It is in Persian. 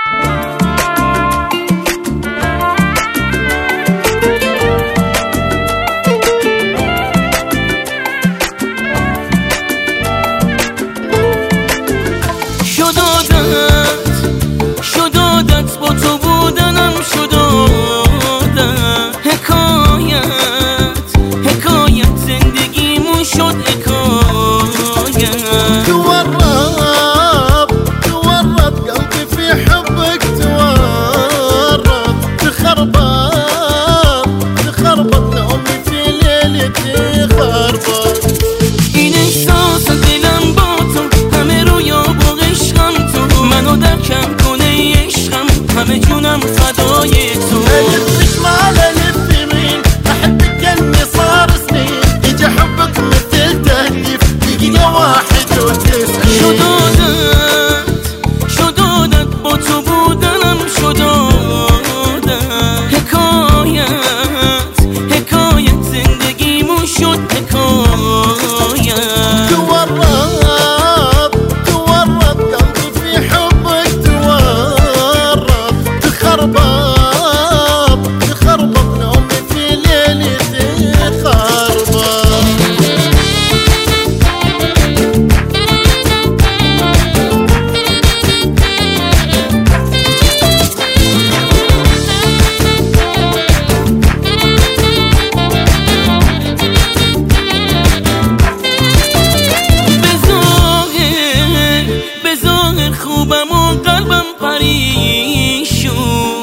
شدادت با تو بودنم شدادت حکایت زندگیمون شد حکایت تورط قلبي في حبك تورط تخربط نومي في ليلتي خربط این احساس دلم با تو همه رویا با عشقم تو منو درکم کنه عشقم همه جونم فدای تو ألف شمال ألف يمين أحبك كأني صار سنين يجي حبك مثل تهديف دقيقة 91 شدادت با تو بودنم شدادت حکایت زندگیمون شد حکایت تورط قلبي في حبك تورط تخربط نومي في ليلتي خربط به ظاهر خوبم و قلبم پریشون